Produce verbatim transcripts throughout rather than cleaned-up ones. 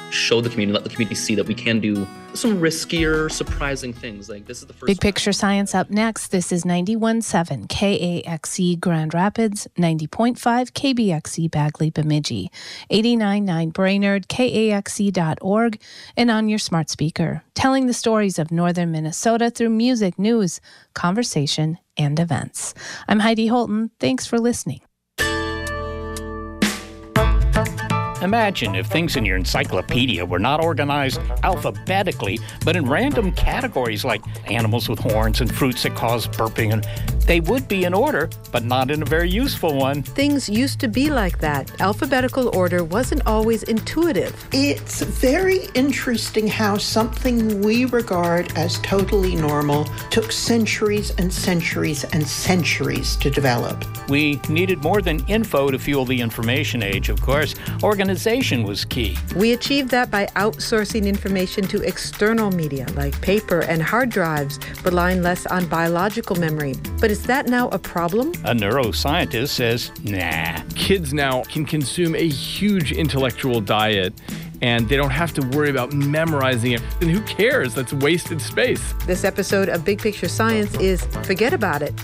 show the community, let the community see that we can do some riskier, surprising things. Like this is the first Big Picture Science up next. This is ninety-one point seven K A X E Grand Rapids, ninety point five K B X E Bagley Bemidji, eighty-nine point nine Brainerd, K A X E dot org, and on your smart speaker, telling the stories of northern Minnesota through music, news, conversation, and events. I'm Heidi Holton. Thanks for listening. Imagine if things in your encyclopedia were not organized alphabetically, but in random categories like animals with horns and fruits that cause burping, and they would be in order, but not in a very useful one. Things used to be like that. Alphabetical order wasn't always intuitive. It's very interesting how something we regard as totally normal took centuries and centuries and centuries to develop. We needed more than info to fuel the information age, of course. Organization was key. We achieved that by outsourcing information to external media like paper and hard drives, relying less on biological memory. But is that now a problem? A neuroscientist says, nah. Kids now can consume a huge intellectual diet, and they don't have to worry about memorizing it. And who cares? That's wasted space. This episode of Big Picture Science is Forget About It.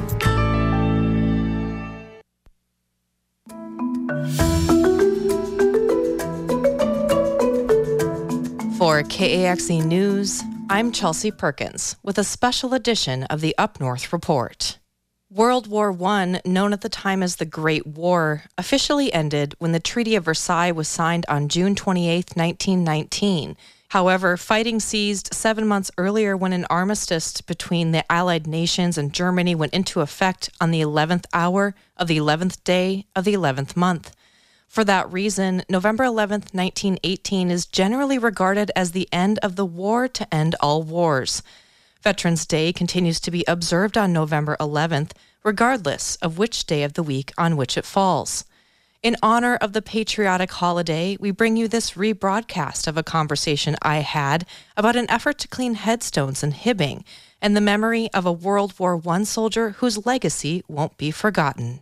For K A X E News, I'm Chelsea Perkins with a special edition of the Up North Report. World War One, known at the time as the Great War, officially ended when the Treaty of Versailles was signed on June twenty-eighth, nineteen nineteen. However, fighting ceased seven months earlier when an armistice between the Allied nations and Germany went into effect on the eleventh hour of the eleventh day of the eleventh month. For that reason, November eleventh, nineteen eighteen is generally regarded as the end of the war to end all wars. Veterans Day continues to be observed on November eleventh, regardless of which day of the week on which it falls. In honor of the patriotic holiday, we bring you this rebroadcast of a conversation I had about an effort to clean headstones in Hibbing and the memory of a World War One soldier whose legacy won't be forgotten.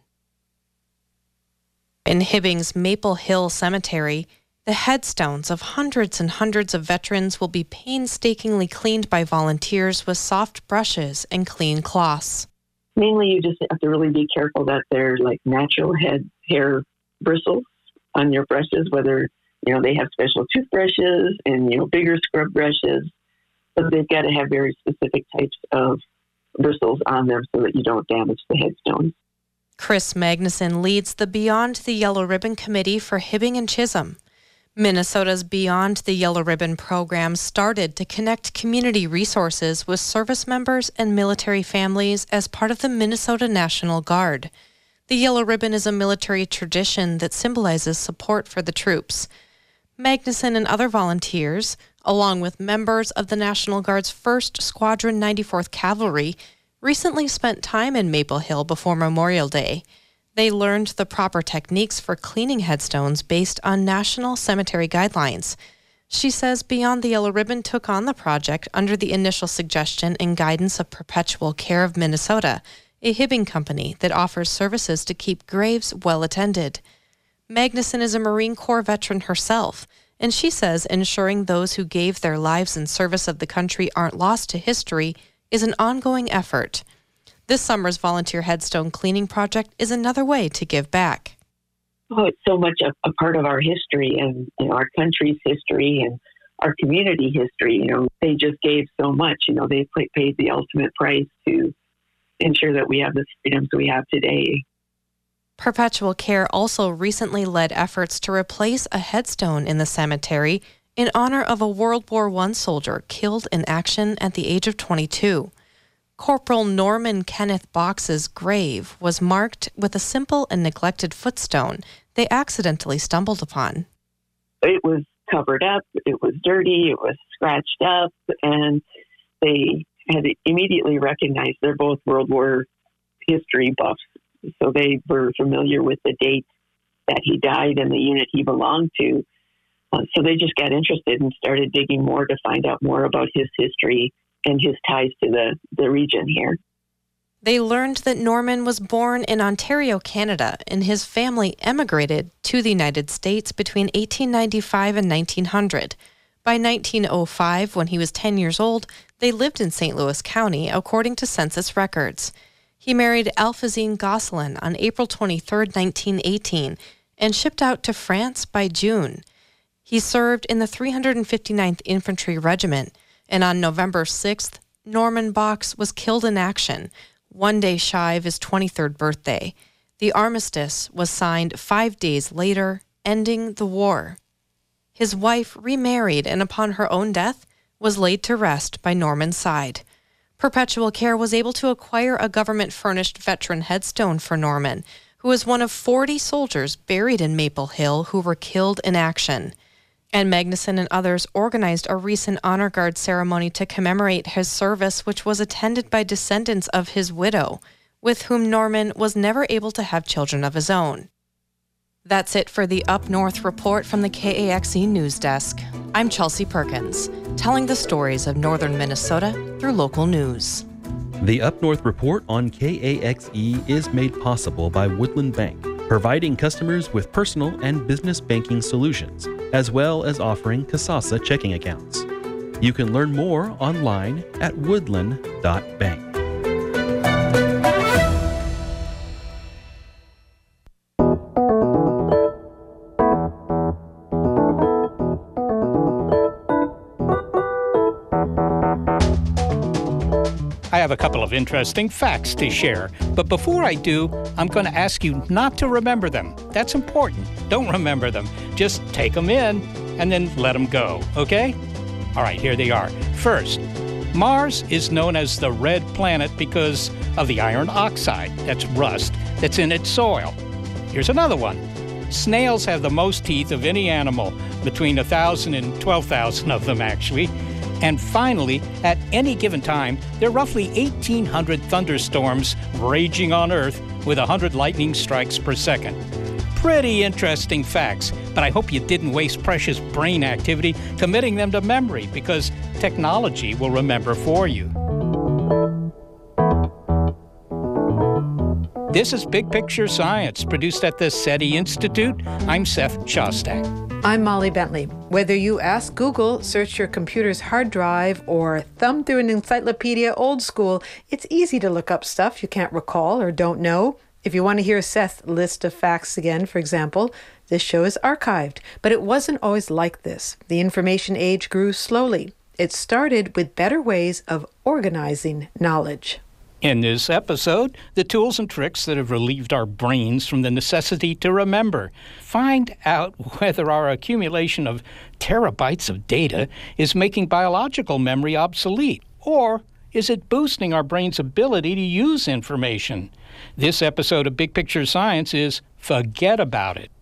In Hibbing's Maple Hill Cemetery, the headstones of hundreds and hundreds of veterans will be painstakingly cleaned by volunteers with soft brushes and clean cloths. Mainly, you just have to really be careful that they're like natural head hair bristles on your brushes, whether, you know, they have special toothbrushes and, you know, bigger scrub brushes, but they've got to have very specific types of bristles on them so that you don't damage the headstones. Chris Magnuson leads the Beyond the Yellow Ribbon Committee for Hibbing and Chisholm. Minnesota's Beyond the Yellow Ribbon program started to connect community resources with service members and military families as part of the Minnesota National Guard. The Yellow Ribbon is a military tradition that symbolizes support for the troops. Magnuson and other volunteers, along with members of the National Guard's first Squadron ninety-fourth Cavalry, recently spent time in Maple Hill before Memorial Day. They learned the proper techniques for cleaning headstones based on national cemetery guidelines. She says Beyond the Yellow Ribbon took on the project under the initial suggestion and guidance of Perpetual Care of Minnesota, a Hibbing company that offers services to keep graves well attended. Magnuson is a Marine Corps veteran herself, and she says ensuring those who gave their lives in service of the country aren't lost to history is an ongoing effort. This summer's volunteer headstone cleaning project is another way to give back. Oh, it's so much a, a part of our history and, and our country's history and our community history. You know, they just gave so much. You know, they paid the ultimate price to ensure that we have the freedoms we have today. Perpetual Care also recently led efforts to replace a headstone in the cemetery in honor of a World War One soldier killed in action at the age of twenty-two. Corporal Norman Kenneth Box's grave was marked with a simple and neglected footstone they accidentally stumbled upon. It was covered up, it was dirty, it was scratched up, and they had immediately recognized they're both World War history buffs. So they were familiar with the date that he died and the unit he belonged to. Uh, so they just got interested and started digging more to find out more about his history and his ties to the, the region here. They learned that Norman was born in Ontario, Canada, and his family emigrated to the United States between eighteen ninety-five and nineteen hundred. By nineteen oh five, when he was ten years old, they lived in Saint Louis County, according to census records. He married Alphazine Gosselin on April twenty-third, nineteen eighteen, and shipped out to France by June. He served in the three hundred fifty-ninth Infantry Regiment, and on November sixth, Norman Box was killed in action, one day shy of his twenty-third birthday. The armistice was signed five days later, ending the war. His wife remarried and upon her own death was laid to rest by Norman's side. Perpetual Care was able to acquire a government-furnished veteran headstone for Norman, who was one of forty soldiers buried in Maple Hill who were killed in action. And Magnuson and others organized a recent honor guard ceremony to commemorate his service, which was attended by descendants of his widow, with whom Norman was never able to have children of his own. That's it for the Up North report from the K A X E News Desk. I'm Chelsea Perkins, telling the stories of northern Minnesota through local news. The Up North report on K A X E is made possible by Woodland Bank, providing customers with personal and business banking solutions, as well as offering Kasasa checking accounts. You can learn more online at woodland dot bank. I have a couple of interesting facts to share, but before I do, I'm going to ask you not to remember them. That's important. Don't remember them. Just take them in and then let them go, okay? All right, here they are. First, Mars is known as the red planet because of the iron oxide, that's rust, that's in its soil. Here's another one. Snails have the most teeth of any animal, between one thousand and twelve thousand of them, actually. And finally, at any given time, there are roughly eighteen hundred thunderstorms raging on Earth with one hundred lightning strikes per second. Pretty interesting facts, but I hope you didn't waste precious brain activity committing them to memory, because technology will remember for you. This is Big Picture Science, produced at the SETI Institute. I'm Seth Shostak. I'm Molly Bentley. Whether you ask Google, search your computer's hard drive, or thumb through an encyclopedia old school, it's easy to look up stuff you can't recall or don't know. If you want to hear Seth's list of facts again, for example, this show is archived. But it wasn't always like this. The information age grew slowly. It started with better ways of organizing knowledge. In this episode, the tools and tricks that have relieved our brains from the necessity to remember. Find out whether our accumulation of terabytes of data is making biological memory obsolete, or is it boosting our brain's ability to use information? This episode of Big Picture Science is Forget About It.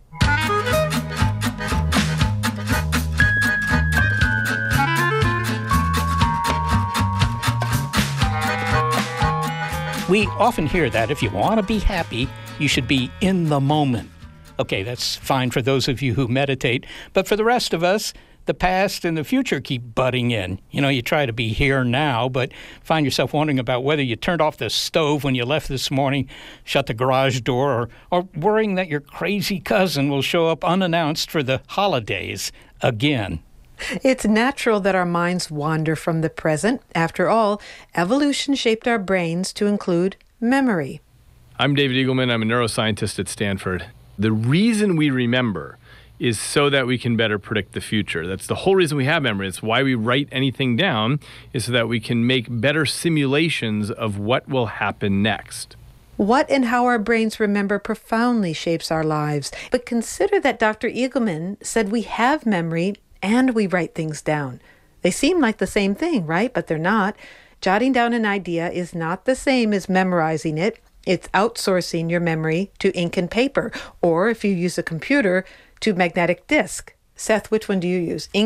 We often hear that if you want to be happy, you should be in the moment. Okay, that's fine for those of you who meditate, but for the rest of us, the past and the future keep butting in. You know, you try to be here now, but find yourself wondering about whether you turned off the stove when you left this morning, shut the garage door, or, or worrying that your crazy cousin will show up unannounced for the holidays again. It's natural that our minds wander from the present. After all, evolution shaped our brains to include memory. I'm David Eagleman. I'm a neuroscientist at Stanford. The reason we remember is so that we can better predict the future. That's the whole reason we have memory. It's why we write anything down, is so that we can make better simulations of what will happen next. What and how our brains remember profoundly shapes our lives. But consider that Doctor Eagleman said we have memory and we write things down. They seem like the same thing, right? But they're not. Jotting down an idea is not the same as memorizing it. It's outsourcing your memory to ink and paper, or if you use a computer, to magnetic disk. Seth, which one do you use? Ink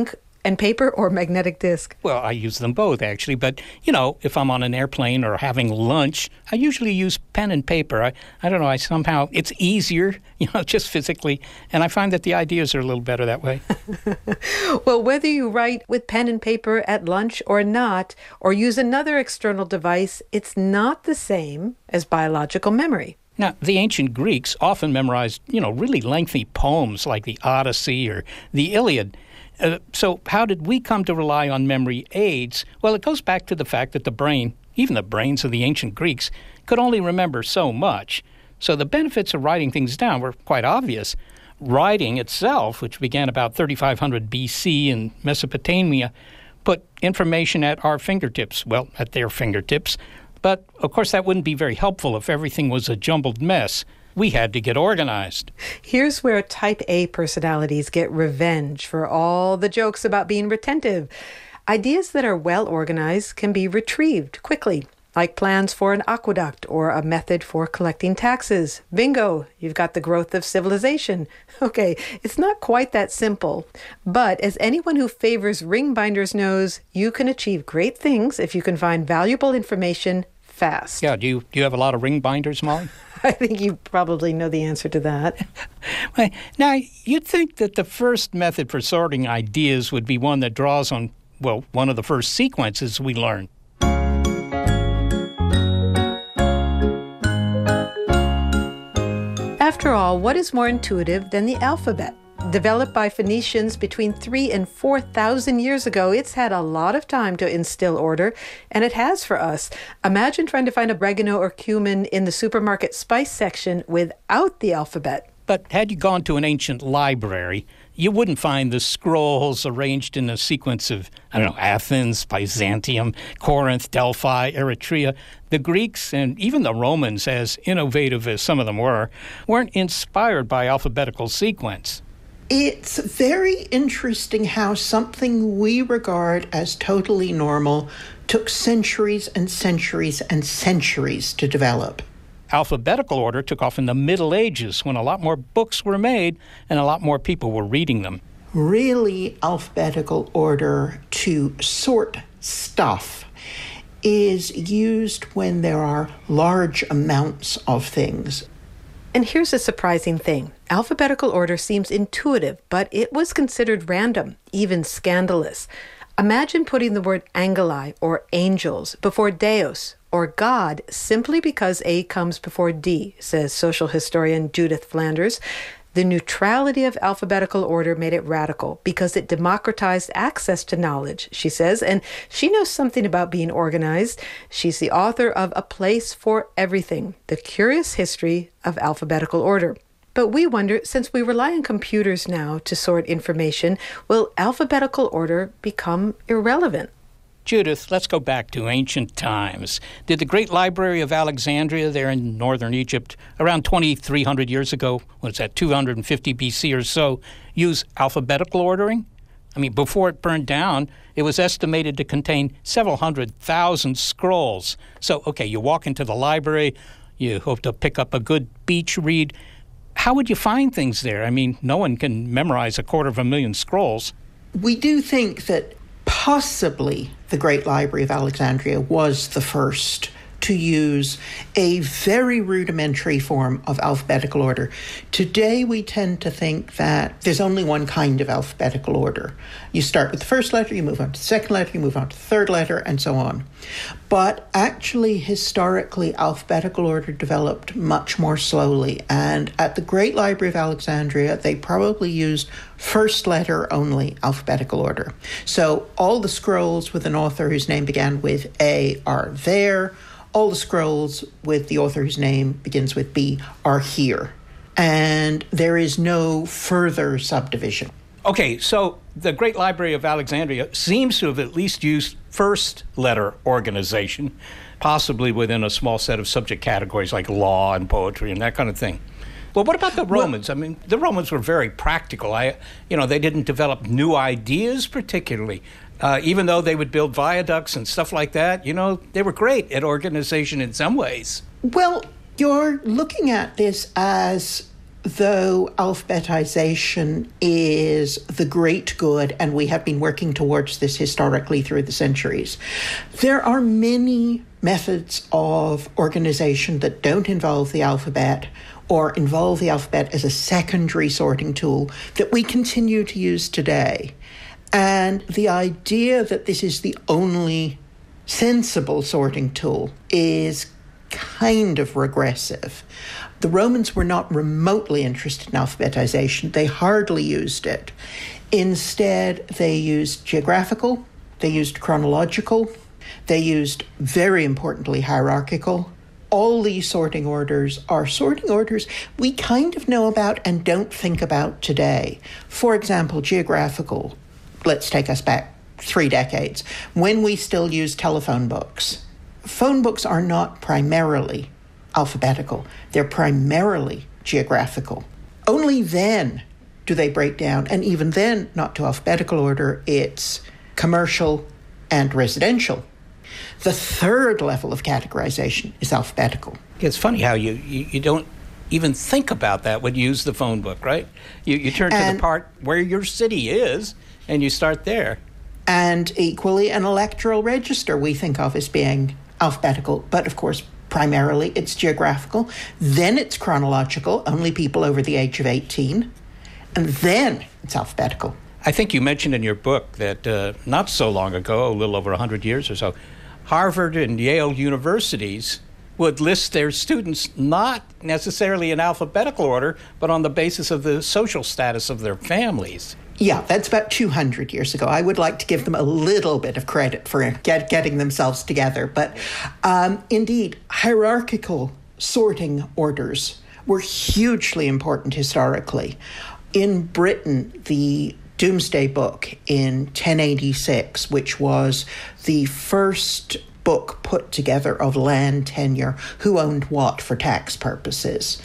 and paper or magnetic disc? Well, I use them both, actually. But, you know, if I'm on an airplane or having lunch, I usually use pen and paper. I, I don't know, I somehow, it's easier, you know, just physically. And I find that the ideas are a little better that way. Well, whether you write with pen and paper at lunch or not, or use another external device, it's not the same as biological memory. Now, the ancient Greeks often memorized, you know, really lengthy poems like the Odyssey or the Iliad. Uh, so how did we come to rely on memory aids? Well, it goes back to the fact that the brain, even the brains of the ancient Greeks, could only remember so much. So the benefits of writing things down were quite obvious. Writing itself, which began about thirty-five hundred B C in Mesopotamia, put information at our fingertips, well, at their fingertips. But, of course, that wouldn't be very helpful if everything was a jumbled mess. We had to get organized. Here's where type A personalities get revenge for all the jokes about being retentive. Ideas that are well organized can be retrieved quickly, like plans for an aqueduct or a method for collecting taxes. Bingo, you've got the growth of civilization. Okay, it's not quite that simple, but as anyone who favors ring binders knows, you can achieve great things if you can find valuable information fast. Yeah, do you, do you have a lot of ring binders, Molly? I think you probably know the answer to that. Well, now, you'd think that the first method for sorting ideas would be one that draws on, well, one of the first sequences we learned. After all, what is more intuitive than the alphabet? Developed by Phoenicians between three and four thousand years ago, it's had a lot of time to instill order, and it has for us. Imagine trying to find oregano or cumin in the supermarket spice section without the alphabet. But had you gone to an ancient library, you wouldn't find the scrolls arranged in a sequence of, I don't know, Athens, Byzantium, Corinth, Delphi, Eritrea. The Greeks and even the Romans, as innovative as some of them were, weren't inspired by alphabetical sequence. It's very interesting how something we regard as totally normal took centuries and centuries and centuries to develop. Alphabetical order took off in the Middle Ages when a lot more books were made and a lot more people were reading them. Really, alphabetical order to sort stuff is used when there are large amounts of things. And here's a surprising thing. Alphabetical order seems intuitive, but it was considered random, even scandalous. Imagine putting the word angeli, or angels, before Deus, or God, simply because A comes before D, says social historian Judith Flanders. The neutrality of alphabetical order made it radical because it democratized access to knowledge, she says, and she knows something about being organized. She's the author of A Place for Everything, The Curious History of Alphabetical Order. But we wonder, since we rely on computers now to sort information, will alphabetical order become irrelevant? Judith, let's go back to ancient times. Did the Great Library of Alexandria there in northern Egypt around twenty-three hundred years ago, what's that, two hundred fifty B C or so, use alphabetical ordering? I mean, before it burned down, it was estimated to contain several hundred thousand scrolls. So, okay, you walk into the library, you hope to pick up a good beach read. How would you find things there? I mean, no one can memorize a quarter of a million scrolls. We do think that possibly the Great Library of Alexandria was the first to use a very rudimentary form of alphabetical order. Today, we tend to think that there's only one kind of alphabetical order. You start with the first letter, you move on to the second letter, you move on to the third letter, and so on. But actually, historically, alphabetical order developed much more slowly. And at the Great Library of Alexandria, they probably used first letter only alphabetical order. So all the scrolls with an author whose name began with A are there. All the scrolls with the author whose name begins with B are here. And there is no further subdivision. Okay, so the Great Library of Alexandria seems to have at least used first letter organization, possibly within a small set of subject categories like law and poetry and that kind of thing. Well, what about the Romans? Well, I mean, the Romans were very practical. I, you know, they didn't develop new ideas particularly. Uh, even though they would build viaducts and stuff like that, you know, they were great at organization in some ways. Well, you're looking at this as though alphabetization is the great good, and we have been working towards this historically through the centuries, there are many methods of organization that don't involve the alphabet or involve the alphabet as a secondary sorting tool that we continue to use today. And the idea that this is the only sensible sorting tool is kind of regressive. The Romans were not remotely interested in alphabetization. They hardly used it. Instead, they used geographical, they used chronological, they used, very importantly, hierarchical. All these sorting orders are sorting orders we kind of know about and don't think about today. For example, geographical. Let's take us back three decades, when we still use telephone books. Phone books are not primarily alphabetical. They're primarily geographical. Only then do they break down, and even then, not to alphabetical order, it's commercial and residential. The third level of categorization is alphabetical. It's funny how you, you, you don't even think about that when you use the phone book, right? You, you turn to and, the part where your city is, and you start there. And equally, an electoral register we think of as being alphabetical, but of course, primarily it's geographical. Then it's chronological, only people over the age of eighteen. And then it's alphabetical. I think you mentioned in your book that uh, not so long ago, a little over one hundred years or so, Harvard and Yale universities would list their students not necessarily in alphabetical order, but on the basis of the social status of their families. Yeah, that's about two hundred years ago. I would like to give them a little bit of credit for get, getting themselves together. But um, indeed, hierarchical sorting orders were hugely important historically. In Britain, the Domesday Book in ten eighty-six, which was the first book put together of land tenure, who owned what for tax purposes,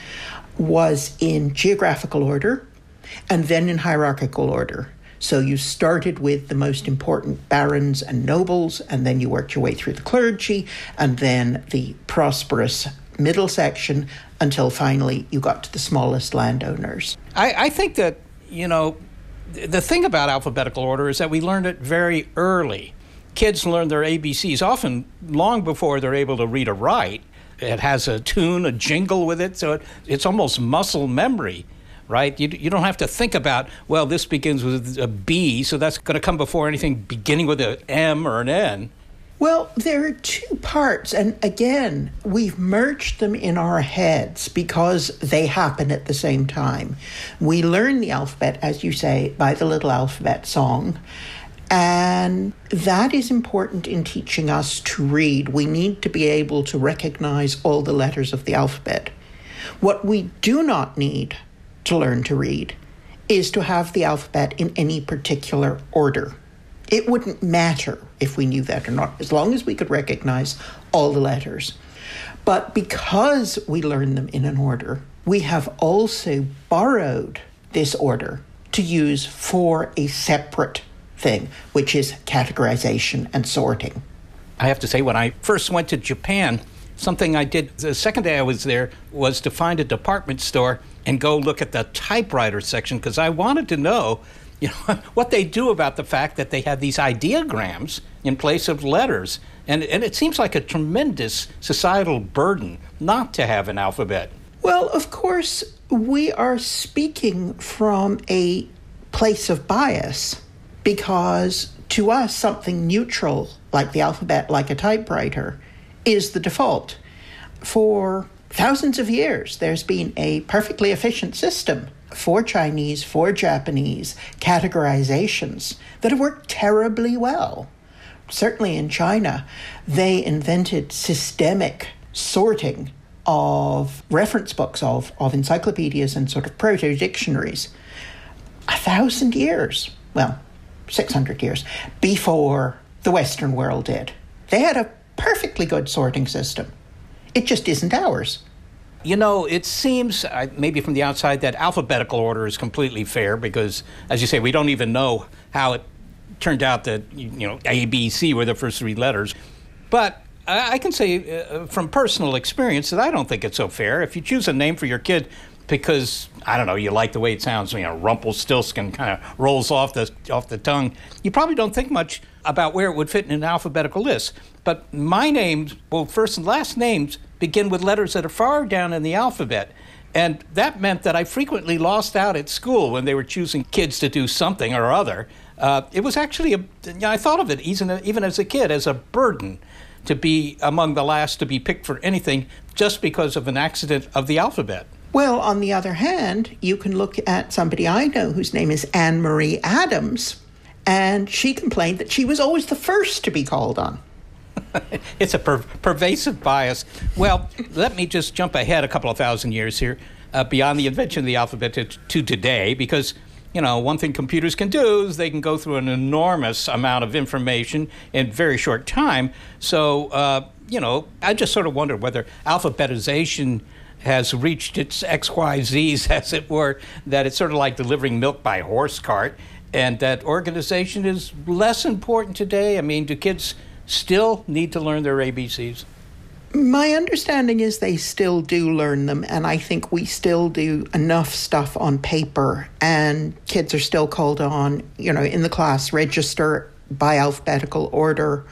was in geographical order and then in hierarchical order. So you started with the most important barons and nobles, and then you worked your way through the clergy, and then the prosperous middle section, until finally you got to the smallest landowners. I, I think that, you know, the thing about alphabetical order is that we learned it very early. Kids learn their A B Cs often long before they're able to read or write. It has a tune, a jingle with it, so it, it's almost muscle memory, right? You, you don't have to think about, well, this begins with a B, so that's going to come before anything beginning with an M or an N. Well, there are two parts, and again, we've merged them in our heads because they happen at the same time. We learn the alphabet, as you say, by the Little Alphabet Song, and that is important in teaching us to read. We need to be able to recognize all the letters of the alphabet. What we do not need to learn to read is to have the alphabet in any particular order. It wouldn't matter if we knew that or not, as long as we could recognize all the letters. But because we learn them in an order, we have also borrowed this order to use for a separate thing, which is categorization and sorting. I have to say, when I first went to Japan, something I did the second day I was there was to find a department store and go look at the typewriter section, because I wanted to know, you know, what they do about the fact that they have these ideograms in place of letters. And, and it seems like a tremendous societal burden not to have an alphabet. Well, of course, we are speaking from a place of bias, because to us, something neutral, like the alphabet, like a typewriter, is the default. For thousands of years, there's been a perfectly efficient system for Chinese, for Japanese categorizations that have worked terribly well. Certainly in China, they invented systemic sorting of reference books, of, of encyclopedias and sort of proto-dictionaries a thousand years, well, six hundred years, before the Western world did. They had a perfectly good sorting system. It just isn't ours. You know, it seems, uh, maybe from the outside, that alphabetical order is completely fair because, as you say, we don't even know how it turned out that, you know, A, B, C were the first three letters. But I, I can say uh, from personal experience that I don't think it's so fair. If you choose a name for your kid because, I don't know, you like the way it sounds, you know, Rumpelstiltskin kind of rolls off the off the tongue. You probably don't think much about where it would fit in an alphabetical list. But my names, both first and last names, begin with letters that are far down in the alphabet. And that meant that I frequently lost out at school when they were choosing kids to do something or other. Uh, it was actually, a, you know, I thought of it even, even as a kid, as a burden to be among the last to be picked for anything just because of an accident of the alphabet. Well, on the other hand, you can look at somebody I know whose name is Anne Marie Adams, and she complained that she was always the first to be called on. It's a per- pervasive bias. Well, let me just jump ahead a couple of thousand years here, uh, beyond the invention of the alphabet to, to today, because, you know, one thing computers can do is they can go through an enormous amount of information in very short time. So, uh, you know, I just sort of wondered whether alphabetization has reached its X Y Zs, as it were, that it's sort of like delivering milk by horse cart, and that organization is less important today. I mean, do kids still need to learn their A B Cs? My understanding is they still do learn them, and I think we still do enough stuff on paper, and kids are still called on, you know, in the class register by alphabetical order.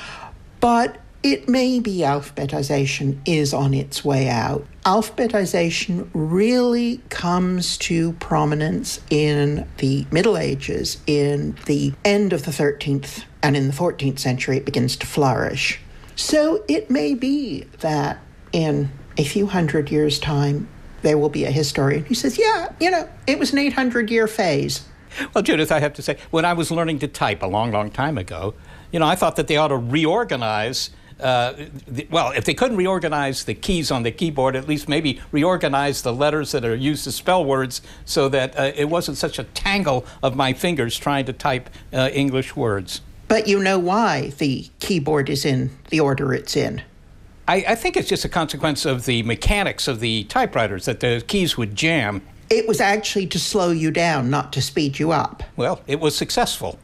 But it may be alphabetization is on its way out. Alphabetization really comes to prominence in the Middle Ages, in the end of the thirteenth, and in the fourteenth century it begins to flourish. So it may be that in a few hundred years' time, there will be a historian who says, yeah, you know, it was an eight hundred year phase. Well, Judith, I have to say, when I was learning to type a long, long time ago, you know, I thought that they ought to reorganize Uh, the, well, if they couldn't reorganize the keys on the keyboard, at least maybe reorganize the letters that are used to spell words so that uh, it wasn't such a tangle of my fingers trying to type uh, English words. But you know why the keyboard is in the order it's in. I, I think it's just a consequence of the mechanics of the typewriters, that the keys would jam. It was actually to slow you down, not to speed you up. Well, it was successful.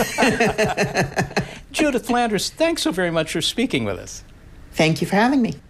Judith Flanders, thanks so very much for speaking with us. Thank you for having me.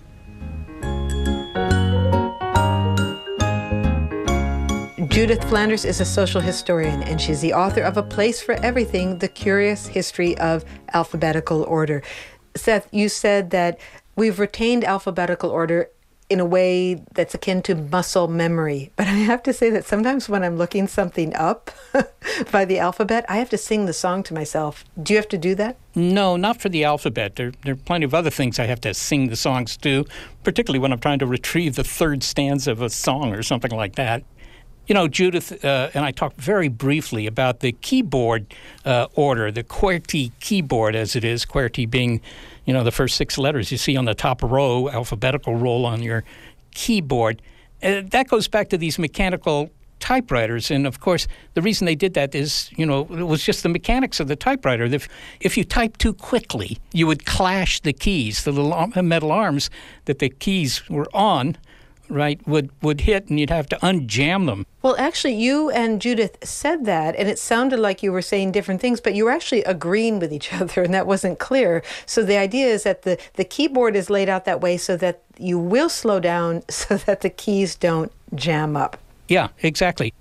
Judith Flanders is a social historian, and she's the author of A Place for Everything, The Curious History of Alphabetical Order. Seth, you said that we've retained alphabetical order in a way that's akin to muscle memory. But I have to say that sometimes when I'm looking something up by the alphabet, I have to sing the song to myself. Do you have to do that? No, not for the alphabet. There, there are plenty of other things I have to sing the songs to, particularly when I'm trying to retrieve the third stanza of a song or something like that. You know, Judith uh, and I talked very briefly about the keyboard uh, order, the QWERTY keyboard as it is, QWERTY being, you know, the first six letters you see on the top row, alphabetical roll on your keyboard. Uh, that goes back to these mechanical typewriters. And, of course, the reason they did that is, you know, it was just the mechanics of the typewriter. If, if you type too quickly, you would clash the keys, the little metal arms that the keys were on, right, would, would hit, and you'd have to unjam them. Well, actually, you and Judith said that, and it sounded like you were saying different things, but you were actually agreeing with each other, and that wasn't clear. So the idea is that the, the keyboard is laid out that way so that you will slow down so that the keys don't jam up. Yeah, exactly.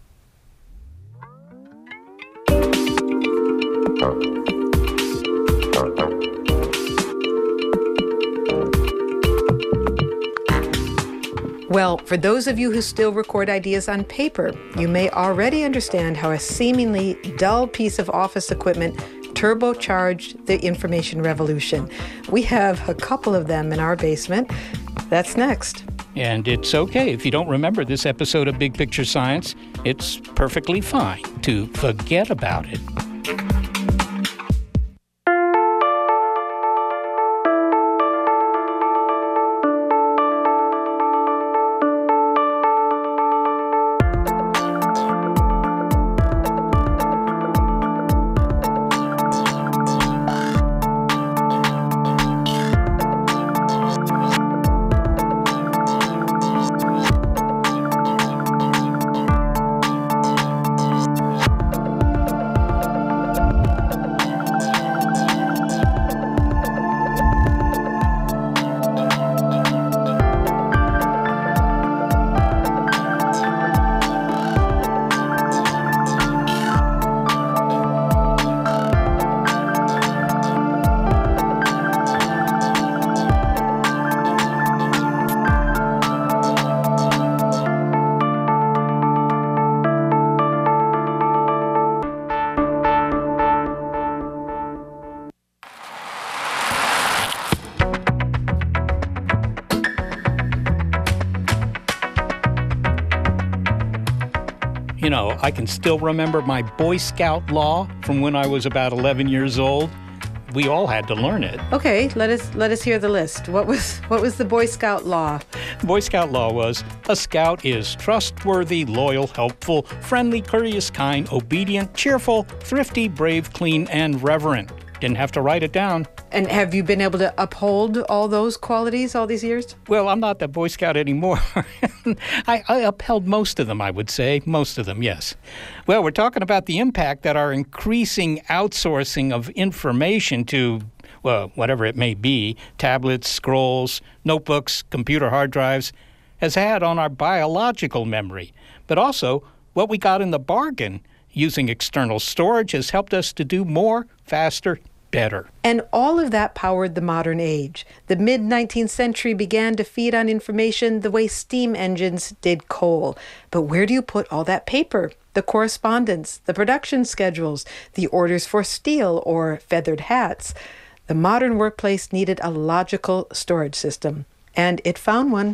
Well, for those of you who still record ideas on paper, you may already understand how a seemingly dull piece of office equipment turbocharged the information revolution. We have a couple of them in our basement. That's next. And it's okay if you don't remember this episode of Big Picture Science. It's perfectly fine to forget about it. I can still remember my Boy Scout law from when I was about eleven years old. We all had to learn it. Okay, let us let us hear the list. What was what was the Boy Scout law? Boy Scout law was, a scout is trustworthy, loyal, helpful, friendly, courteous, kind, obedient, cheerful, thrifty, brave, clean, and reverent. Didn't have to write it down. And have you been able to uphold all those qualities all these years? Well, I'm not the Boy Scout anymore. I, I upheld most of them, I would say. Most of them, yes. Well, we're talking about the impact that our increasing outsourcing of information to, well, whatever it may be, tablets, scrolls, notebooks, computer hard drives, has had on our biological memory. But also, what we got in the bargain using external storage has helped us to do more, faster, better. And all of that powered the modern age. The mid-nineteenth century began to feed on information the way steam engines did coal. But where do you put all that paper? The correspondence, the production schedules, the orders for steel or feathered hats. The modern workplace needed a logical storage system, and it found one.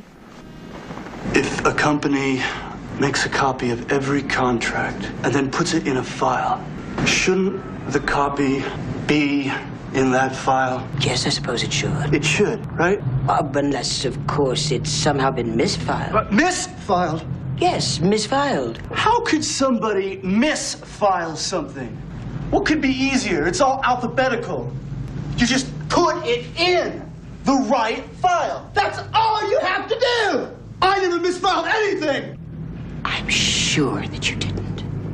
If a company makes a copy of every contract and then puts it in a file, shouldn't the copy be in that file? Yes, I suppose it should. It should, right? Uh, unless, of course, it's somehow been misfiled. But misfiled? Yes, misfiled. How could somebody misfile something? What could be easier? It's all alphabetical. You just put it in the right file. That's all you have to do. I never misfiled anything. I'm sure that you didn't.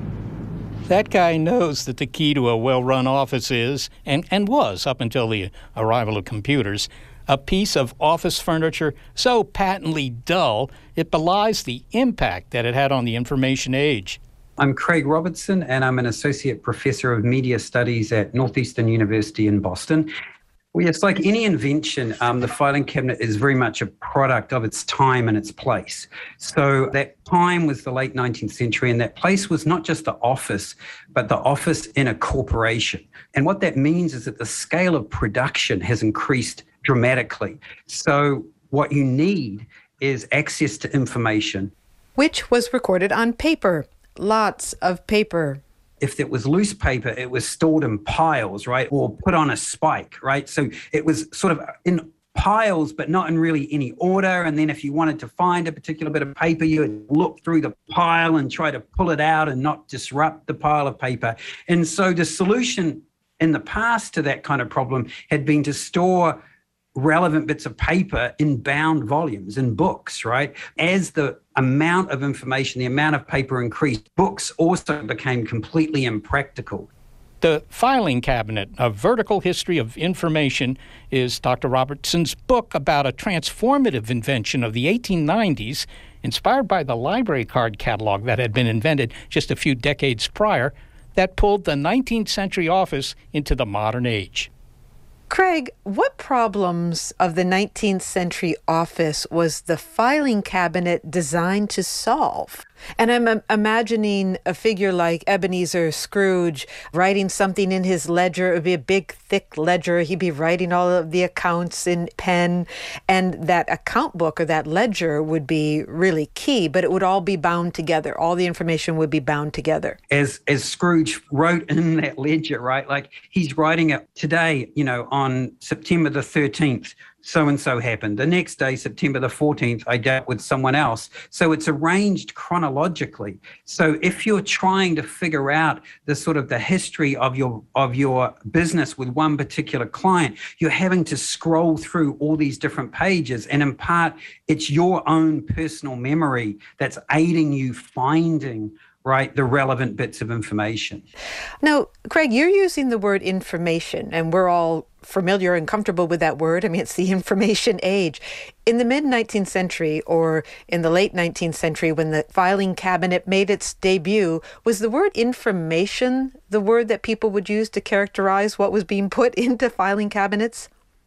That guy knows that the key to a well-run office is, and, and was up until the arrival of computers, a piece of office furniture so patently dull it belies the impact that it had on the information age. I'm Craig Robertson, and I'm an Associate Professor of Media Studies at Northeastern University in Boston. Well, yes, like any invention, um, the filing cabinet is very much a product of its time and its place. So that time was the late nineteenth century, and that place was not just the office, but the office in a corporation. And what that means is that the scale of production has increased dramatically. So what you need is access to information. Which was recorded on paper. Lots of paper. If it was loose paper, it was stored in piles, right? Or put on a spike, right? So it was sort of in piles, but not in really any order. And then if you wanted to find a particular bit of paper, you would look through the pile and try to pull it out and not disrupt the pile of paper. And so the solution in the past to that kind of problem had been to store relevant bits of paper in bound volumes, in books, right? As the amount of information, the amount of paper increased, books also became completely impractical. The Filing Cabinet, A Vertical History of Information, is Doctor Robertson's book about a transformative invention of the eighteen nineties, inspired by the library card catalog that had been invented just a few decades prior, that pulled the nineteenth century office into the modern age. Craig, what problems of the nineteenth century office was the filing cabinet designed to solve? And I'm um, imagining a figure like Ebenezer Scrooge writing something in his ledger. It would be a big, thick ledger. He'd be writing all of the accounts in pen. And that account book or that ledger would be really key, but it would all be bound together. All the information would be bound together. As as Scrooge wrote in that ledger, right? Like he's writing it today, you know, on September the thirteenth. So-and-so happened. The next day, September the fourteenth, I dealt with someone else. So it's arranged chronologically. So if you're trying to figure out the sort of the history of your of your business with one particular client, you're having to scroll through all these different pages. And in part, it's your own personal memory that's aiding you finding right, the relevant bits of information. Now, Craig, you're using the word information, and we're all familiar and comfortable with that word. I mean, it's the information age. In the mid-nineteenth century or in the late nineteenth century, when the filing cabinet made its debut, was the word information the word that people would use to characterize what was being put into filing cabinets?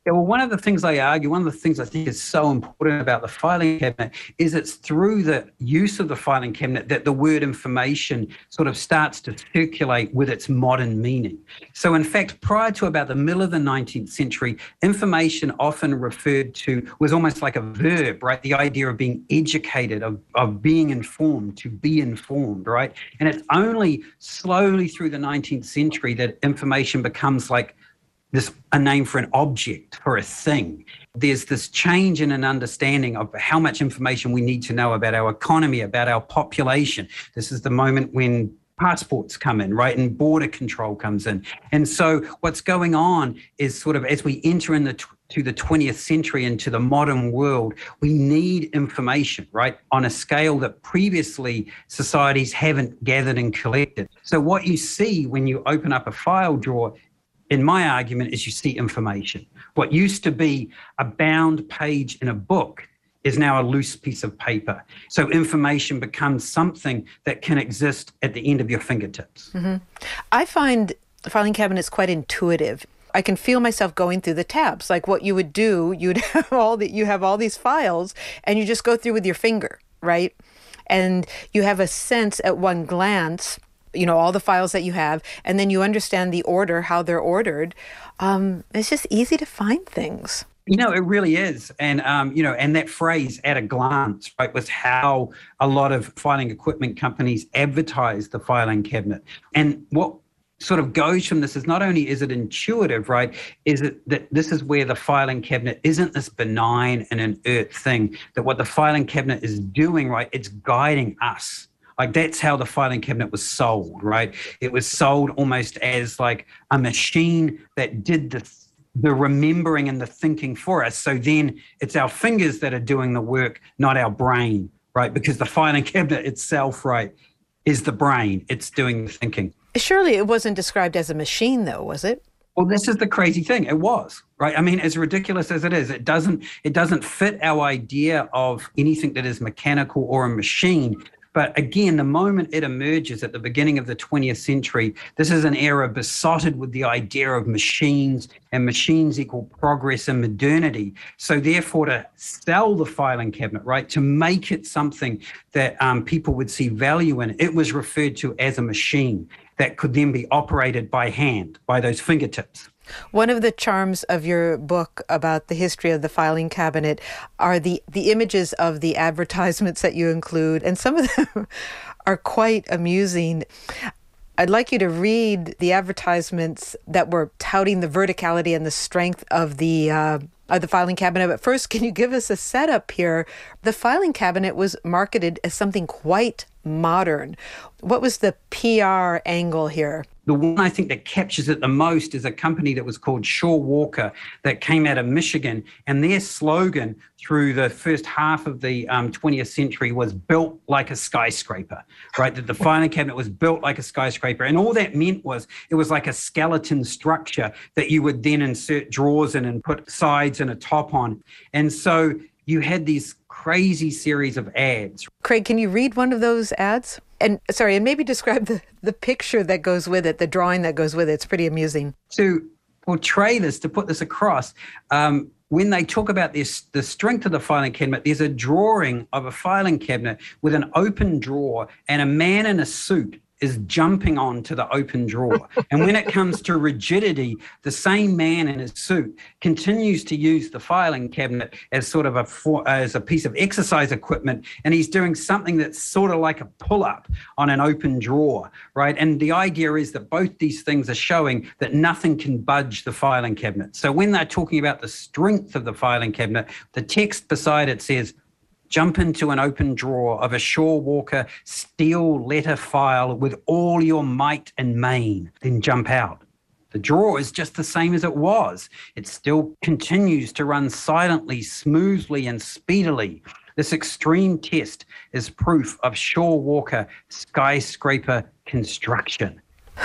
Yeah, well, one of the things I argue, one of the things I think is so important about the filing cabinet is it's through the use of the filing cabinet that the word information sort of starts to circulate with its modern meaning. So in fact, prior to about the middle of the nineteenth century, information often referred to was almost like a verb, right? The idea of being educated, of, of being informed, to be informed, right? And it's only slowly through the nineteenth century that information becomes like this a name for an object, for a thing. There's this change in an understanding of how much information we need to know about our economy, about our population. This is the moment when passports come in, right, and border control comes in. And so what's going on is sort of as we enter in the tw- to the twentieth century, into the modern world, we need information, right, on a scale that previously societies haven't gathered and collected. So what you see when you open up a file drawer, in my argument, is you see information. What used to be a bound page in a book is now a loose piece of paper. So information becomes something that can exist at the end of your fingertips. Mm-hmm. I find the filing cabinets quite intuitive. I can feel myself going through the tabs. Like what you would do, you'd have all the, you have all these files and you just go through with your finger, right? And you have a sense at one glance, you know, all the files that you have, and then you understand the order, how they're ordered. Um, it's just easy to find things. You know, it really is. And, um, you know, and that phrase, at a glance, right, was how a lot of filing equipment companies advertise the filing cabinet. And what sort of goes from this is not only is it intuitive, right, is it that this is where the filing cabinet isn't this benign and inert thing, that what the filing cabinet is doing, right, it's guiding us. Like that's how the filing cabinet was sold, right? It was sold almost as like a machine that did the the remembering and the thinking for us. So then it's our fingers that are doing the work, not our brain, right? Because the filing cabinet itself, right, is the brain. It's doing the thinking. Surely it wasn't described as a machine, though, was it? Well, this is the crazy thing. It was, right? I mean, as ridiculous as it is, it doesn't it doesn't fit our idea of anything that is mechanical or a machine. But again, the moment it emerges at the beginning of the twentieth century, this is an era besotted with the idea of machines, and machines equal progress and modernity. So therefore, to sell the filing cabinet, right, to make it something that um, people would see value in, it was referred to as a machine that could then be operated by hand, by those fingertips. One of the charms of your book about the history of the filing cabinet are the, the images of the advertisements that you include, and some of them are quite amusing. I'd like you to read the advertisements that were touting the verticality and the strength of the uh, of the filing cabinet. But first, can you give us a setup here? The filing cabinet was marketed as something quite modern. What was the P R angle here? The one I think that captures it the most is a company that was called Shaw Walker that came out of Michigan, and their slogan through the first half of the um, twentieth century was built like a skyscraper, right? That the filing cabinet was built like a skyscraper. And all that meant was it was like a skeleton structure that you would then insert drawers in and put sides and a top on. And so you had these crazy series of ads. Craig, can you read one of those ads? And sorry, and maybe describe the, the picture that goes with it, the drawing that goes with it. It's pretty amusing. To portray this, to put this across, um, when they talk about this, the strength of the filing cabinet, there's a drawing of a filing cabinet with an open drawer, and a man in a suit is jumping onto the open drawer. And when it comes to rigidity, the same man in his suit continues to use the filing cabinet as sort of a for, as a piece of exercise equipment, and he's doing something that's sort of like a pull-up on an open drawer, right? And the idea is that both these things are showing that nothing can budge the filing cabinet. So when they're talking about the strength of the filing cabinet, the text beside it says, jump into an open drawer of a Shaw Walker steel letter file with all your might and main, then jump out. The drawer is just the same as it was. It still continues to run silently, smoothly, and speedily. This extreme test is proof of Shaw Walker skyscraper construction.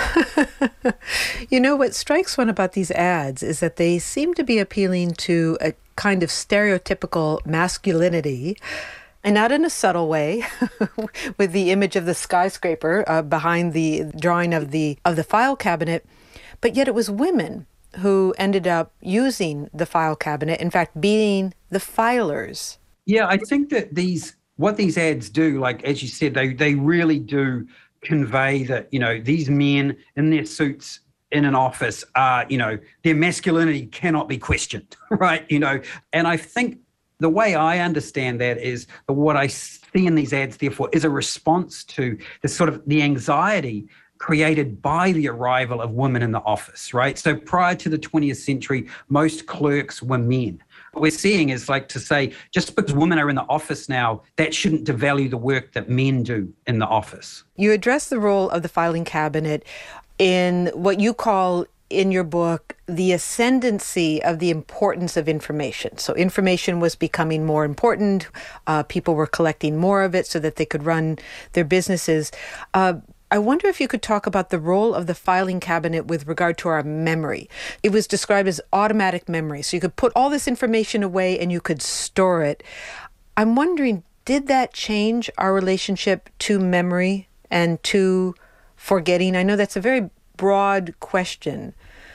You know, what strikes one about these ads is that they seem to be appealing to a kind of stereotypical masculinity, and not in a subtle way, with the image of the skyscraper uh, behind the drawing of the of the file cabinet, but yet it was women who ended up using the file cabinet, in fact, being the filers. Yeah, I think that these, what these ads do, like, as you said, they, they really do convey that, you know, these men in their suits in an office are, you know, their masculinity cannot be questioned, right? You know, and I think the way I understand that is that what I see in these ads, therefore, is a response to the sort of the anxiety created by the arrival of women in the office, right? So prior to the twentieth century, most clerks were men. What we're seeing is like to say, just because women are in the office now, that shouldn't devalue the work that men do in the office. You address the role of the filing cabinet in what you call in your book the ascendancy of the importance of information. So information was becoming more important. Uh, people were collecting more of it so that they could run their businesses. Uh, I wonder if you could talk about the role of the filing cabinet with regard to our memory. It was described as automatic memory. So you could put all this information away and you could store it. I'm wondering, did that change our relationship to memory and to forgetting? I know that's a very broad question,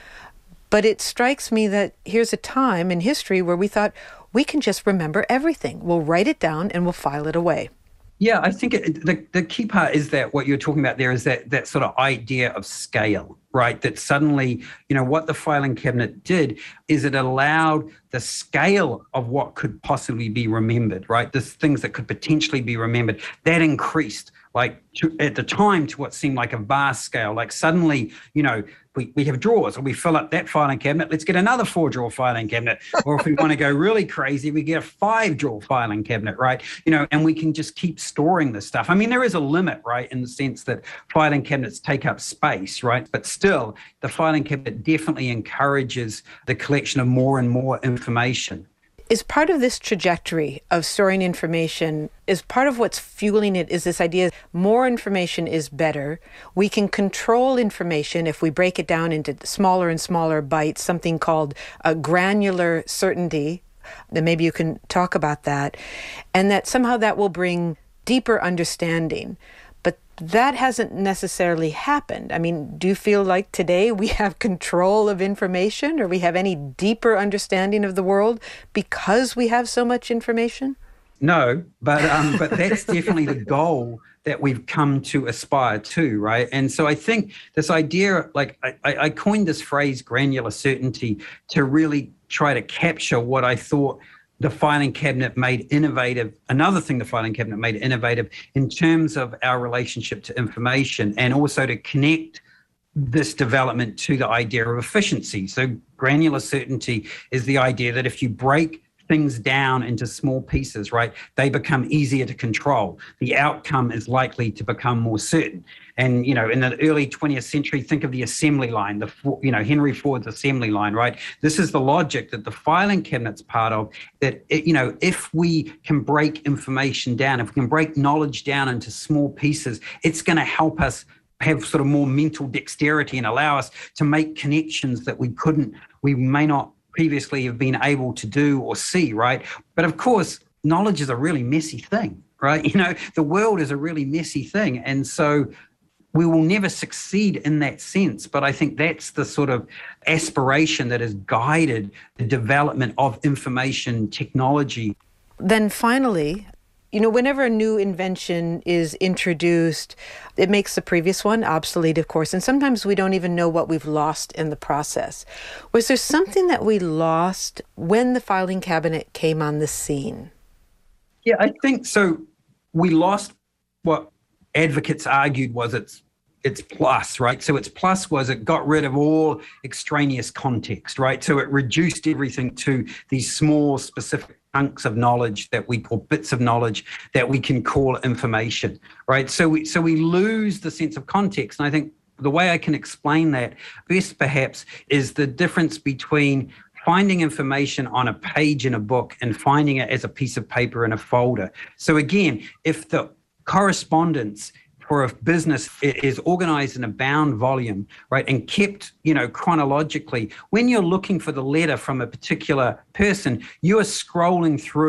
but it strikes me that here's a time in history where we thought we can just remember everything. We'll write it down and we'll file it away. Yeah, I think it, the, the key part is that what you're talking about there is that that sort of idea of scale, right? That suddenly, you know, what the filing cabinet did is it allowed the scale of what could possibly be remembered, right? The things that could potentially be remembered, that increased, like to, at the time, to what seemed like a vast scale. Like suddenly, you know, we, we have drawers, and we fill up that filing cabinet, let's get another four-drawer filing cabinet. Or if we want to go really crazy, we get a five-drawer filing cabinet, right? You know, and we can just keep storing this stuff. I mean, there is a limit, right, in the sense that filing cabinets take up space, right? But still, the filing cabinet definitely encourages the collection of more and more information. Is part of this trajectory of storing information, is part of what's fueling it is this idea more information is better. We can control information if we break it down into smaller and smaller bites, something called a granular certainty. Then maybe you can talk about that. And that somehow that will bring deeper understanding. But that hasn't necessarily happened. I mean, do you feel like today we have control of information, or we have any deeper understanding of the world because we have so much information? No, but um, but that's definitely the goal that we've come to aspire to, right? And so I think this idea, like I, I coined this phrase, granular certainty, to really try to capture what I thought the filing cabinet made innovative, another thing the filing cabinet made innovative in terms of our relationship to information, and also to connect this development to the idea of efficiency. So granular certainty is the idea that if you break things down into small pieces, right, they become easier to control. The outcome is likely to become more certain. And, you know, in the early twentieth century, think of the assembly line, the, you know, Henry Ford's assembly line, right? This is the logic that the filing cabinet's part of, that, it, you know, if we can break information down, if we can break knowledge down into small pieces, it's going to help us have sort of more mental dexterity and allow us to make connections that we couldn't, we may not previously have been able to do or see, right? But of course, knowledge is a really messy thing, right? You know, the world is a really messy thing. And so we will never succeed in that sense. But I think that's the sort of aspiration that has guided the development of information technology. Then finally, you know, whenever a new invention is introduced, it makes the previous one obsolete, of course, and sometimes we don't even know what we've lost in the process. Was there something that we lost when the filing cabinet came on the scene? Yeah, I think so. We lost what advocates argued was its its plus, right? So its plus was it got rid of all extraneous context, right? So it reduced everything to these small, specific chunks of knowledge that we call bits of knowledge that we can call information, right? So we so we lose the sense of context. And I think the way I can explain that best perhaps is the difference between finding information on a page in a book and finding it as a piece of paper in a folder. So again, if the correspondence for a business is organized in a bound volume, right, and kept, you know, chronologically, when you're looking for the letter from a particular person, you are scrolling through,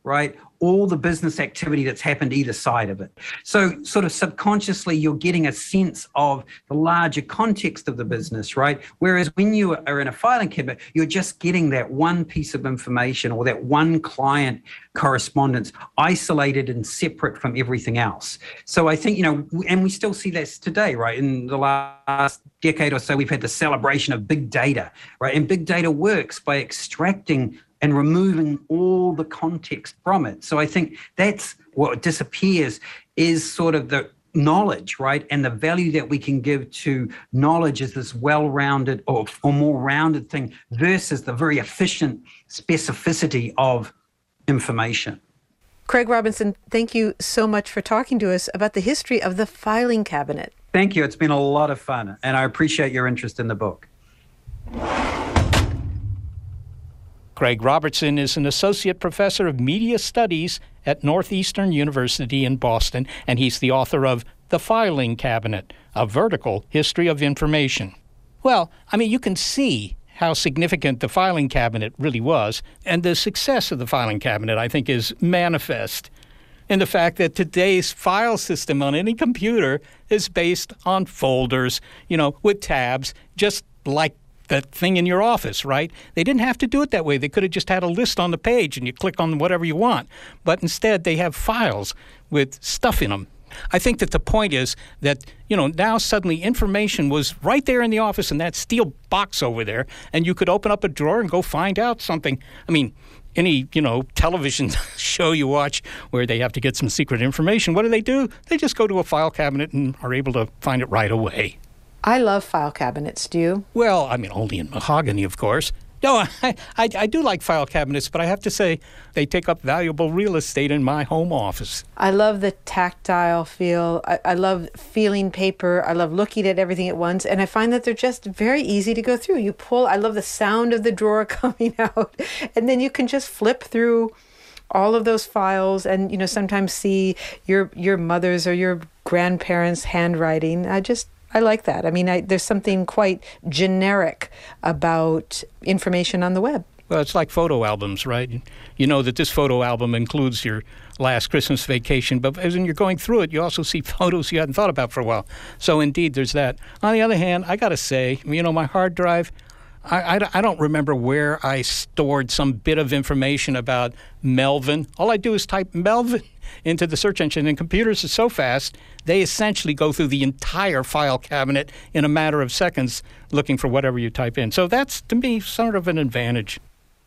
right? All the business activity that's happened either side of it. So sort of subconsciously, you're getting a sense of the larger context of the business, right? Whereas when you are in a filing cabinet, you're just getting that one piece of information or that one client correspondence isolated and separate from everything else. So I think, you know, and we still see that today, right? In the last decade or so, we've had the celebration of big data, right? And big data works by extracting and removing all the context from it. So I think that's what disappears is sort of the knowledge, right? And the value that we can give to knowledge as this well-rounded or, or more rounded thing versus the very efficient specificity of information. Craig Robinson, thank you so much for talking to us about the history of the filing cabinet. Thank you. It's been a lot of fun, and I appreciate your interest in the book. Craig Robertson is an associate professor of media studies at Northeastern University in Boston, and he's the author of The Filing Cabinet, A Vertical History of Information. Well, I mean, you can see how significant the filing cabinet really was, and the success of the filing cabinet, I think, is manifest in the fact that today's file system on any computer is based on folders, you know, with tabs, just like that thing in your office, right? They didn't have to do it that way. They could have just had a list on the page and you click on whatever you want. But instead, they have files with stuff in them. I think that the point is that, you know, now suddenly information was right there in the office in that steel box over there, and you could open up a drawer and go find out something. I mean, any, you know, television show you watch where they have to get some secret information, what do they do? They just go to a file cabinet and are able to find it right away. I love file cabinets. Do you? Well, I mean, only in mahogany, of course. No, I, I, I do like file cabinets, but I have to say they take up valuable real estate in my home office. I love the tactile feel. I, I love feeling paper. I love looking at everything at once. And I find that they're just very easy to go through. You pull, I love the sound of the drawer coming out. And then you can just flip through all of those files and, you know, sometimes see your your mother's or your grandparents' handwriting. I just... I like that. I mean, I, there's something quite generic about information on the web. Well, it's like photo albums, right? You know that this photo album includes your last Christmas vacation, but as you're going through it, you also see photos you hadn't thought about for a while. So indeed, there's that. On the other hand, I got to say, you know, my hard drive, I, I, I don't remember where I stored some bit of information about Melvin. All I do is type Melvin into the search engine, and computers are so fast, they essentially go through the entire file cabinet in a matter of seconds looking for whatever you type in. So that's, to me, sort of an advantage.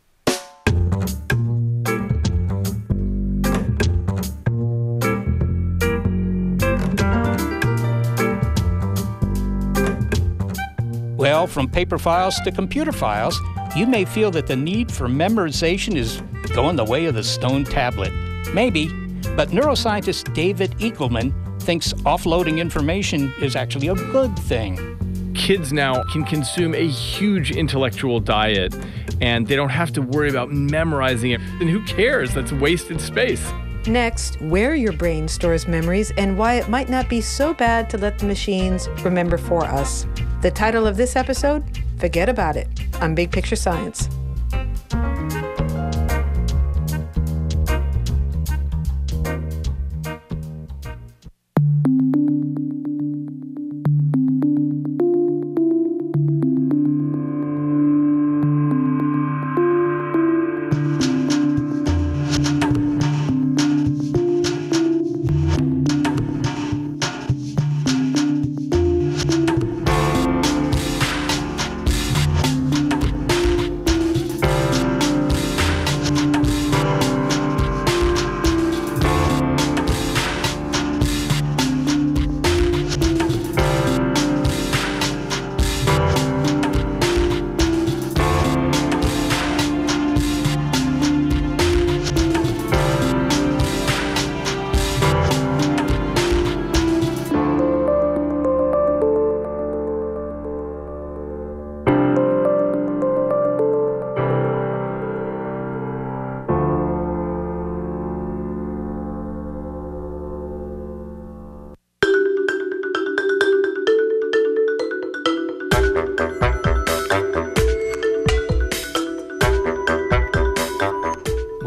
Well, from paper files to computer files, you may feel that the need for memorization is going the way of the stone tablet. Maybe. But neuroscientist David Eagleman thinks offloading information is actually a good thing. Kids now can consume a huge intellectual diet, and they don't have to worry about memorizing it. And who cares? That's wasted space. Next, where your brain stores memories and why it might not be so bad to let the machines remember for us. The title of this episode, Forget About It, on Big Picture Science.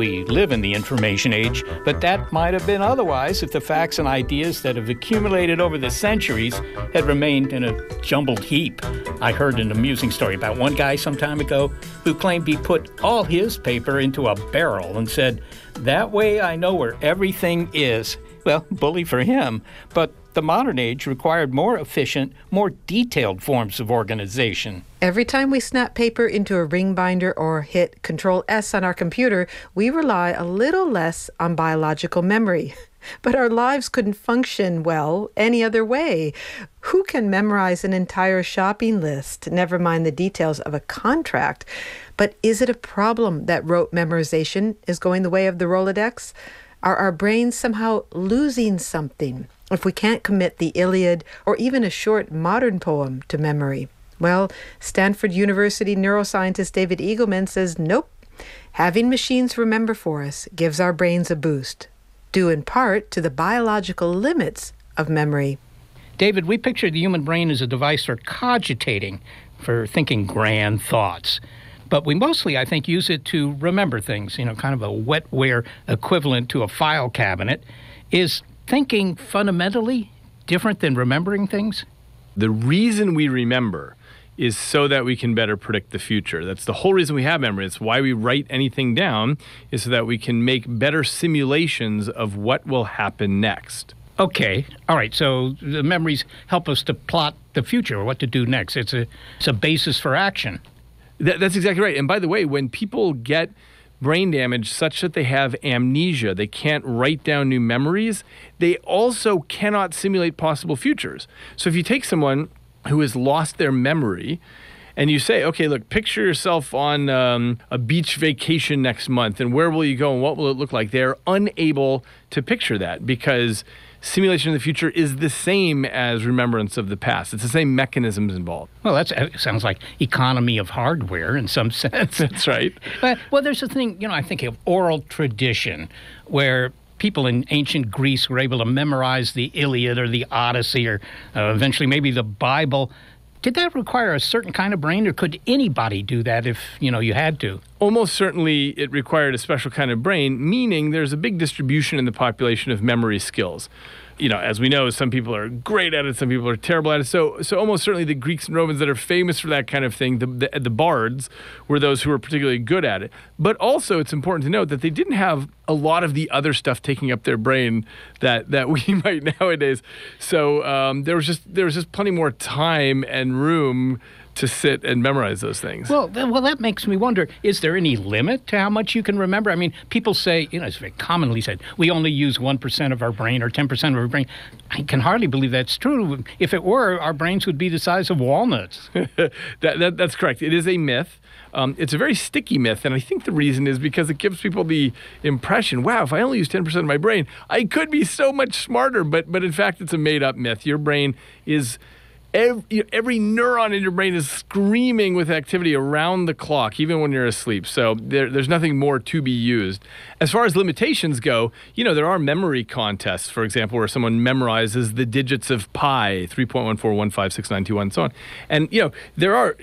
we live in the information age, but that might have been otherwise if the facts and ideas that have accumulated over the centuries had remained in a jumbled heap. I heard an amusing story about one guy some time ago who claimed he put all his paper into a barrel and said, "That way I know where everything is." Well, bully for him, but the modern age required more efficient, more detailed forms of organization. Every time we snap paper into a ring binder or hit Control S on our computer, we rely a little less on biological memory. But our lives couldn't function well any other way. Who can memorize an entire shopping list, never mind the details of a contract? But is it a problem that rote memorization is going the way of the Rolodex? Are our brains somehow losing something if we can't commit the Iliad or even a short modern poem to memory? Well, Stanford University neuroscientist David Eagleman says nope. Having machines remember for us gives our brains a boost, due in part to the biological limits of memory. David, we picture the human brain as a device for cogitating, for thinking grand thoughts. But we mostly, I think, use it to remember things, you know, kind of a wetware equivalent to a file cabinet. Is thinking fundamentally different than remembering things? The reason we remember is so that we can better predict the future. That's the whole reason we have memory. It's why we write anything down, is so that we can make better simulations of what will happen next. Okay. All right. So the memories help us to plot the future or what to do next. It's a, it's a basis for action. That, that's exactly right. And by the way, when people get brain damage such that they have amnesia, they can't write down new memories, they also cannot simulate possible futures. So if you take someone who has lost their memory and you say, okay, look, picture yourself on um, a beach vacation next month, and where will you go and what will it look like? They're unable to picture that because simulation of the future is the same as remembrance of the past. It's the same mechanisms involved. Well, that sounds like economy of hardware in some sense. That's right. But, well, there's a thing, you know, I think of oral tradition where people in ancient Greece were able to memorize the Iliad or the Odyssey or uh, eventually maybe the Bible. Did that require a certain kind of brain, or could anybody do that if, you know, you had to? Almost certainly it required a special kind of brain, meaning there's a big distribution in the population of memory skills. You know, as we know, some people are great at it, some people are terrible at it. So so almost certainly the Greeks and Romans that are famous for that kind of thing, the, the, the bards, were those who were particularly good at it. But also it's important to note that they didn't have a lot of the other stuff taking up their brain that, that we might nowadays. So um, there was just there was just plenty more time and room to sit and memorize those things. Well, well, that makes me wonder, is there any limit to how much you can remember? I mean, people say, you know, it's very commonly said, we only use one percent of our brain or ten percent of our brain. I can hardly believe that's true. If it were, our brains would be the size of walnuts. that, that, that's correct. It is a myth. Um, it's a very sticky myth, and I think the reason is because it gives people the impression, wow, if I only use ten percent of my brain, I could be so much smarter. But, but in fact, it's a made-up myth. Your brain is... Every, every neuron in your brain is screaming with activity around the clock, even when you're asleep. So there, there's nothing more to be used. As far as limitations go, you know, there are memory contests, for example, where someone memorizes the digits of pi, three point one four one five six nine two one, and so on. And, you know, there are,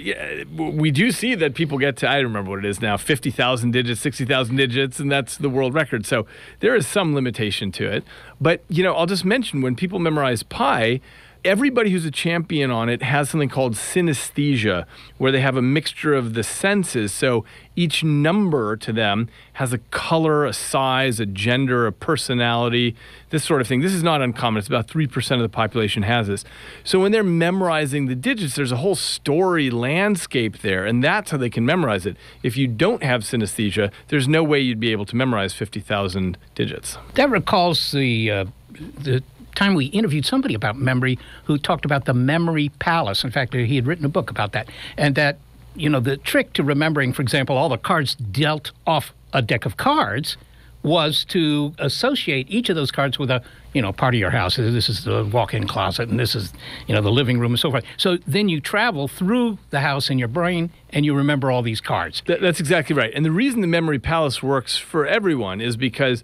we do see that people get to, I don't remember what it is now, fifty thousand digits, sixty thousand digits, and that's the world record. So there is some limitation to it. But, you know, I'll just mention when people memorize pi, everybody who's a champion on it has something called synesthesia, where they have a mixture of the senses. So each number to them has a color, a size, a gender, a personality, this sort of thing. This is not uncommon. It's about three percent of the population has this. So when they're memorizing the digits, there's a whole story landscape there, and that's how they can memorize it. If you don't have synesthesia, there's no way you'd be able to memorize fifty thousand digits. That recalls the uh, the time we interviewed somebody about memory who talked about the memory palace. In fact, he had written a book about that. And that, you know, the trick to remembering, for example, all the cards dealt off a deck of cards was to associate each of those cards with a, you know, part of your house. This is the walk-in closet, and this is, you know, the living room and so forth. So then you travel through the house in your brain, and you remember all these cards. That, that's exactly right. And the reason the memory palace works for everyone is because